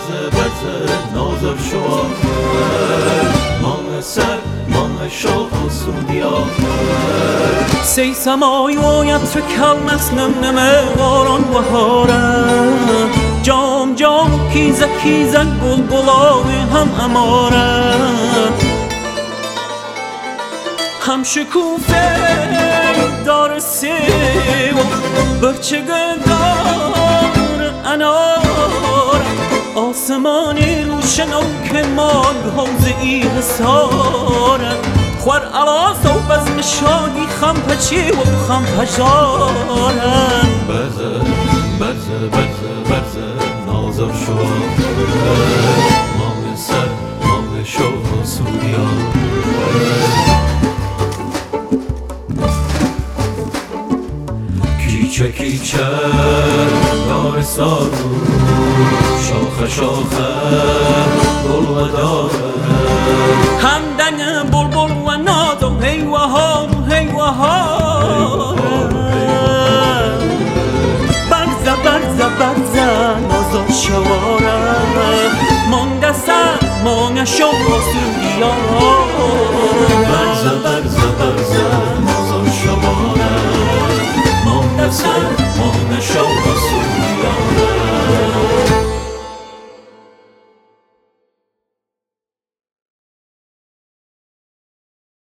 برزه نازر شوار مانه سر مانه شو سودیار سی سمای و یتر کلمس نمنمه واران بهاره جام جام کیزه کیزه گل گلاوی هم اماره هم شکوفه دار سیو برچگه دار انار آسمانی روشن و که مال حوز ای حساره خوار علاس و بزم شادی خم پچی و خم پجاره برزه برزه برزه برزه نازر شوار مانه سر مانه شو سودیار کیچه کیچه دار سارو شاخه شاخه گل و داره همدن بلبل و ناز و هیوهار و هیوهار برزه برزه برزه نازا شواره مانگه سر مانگه شو سودیار برزه برزه برزه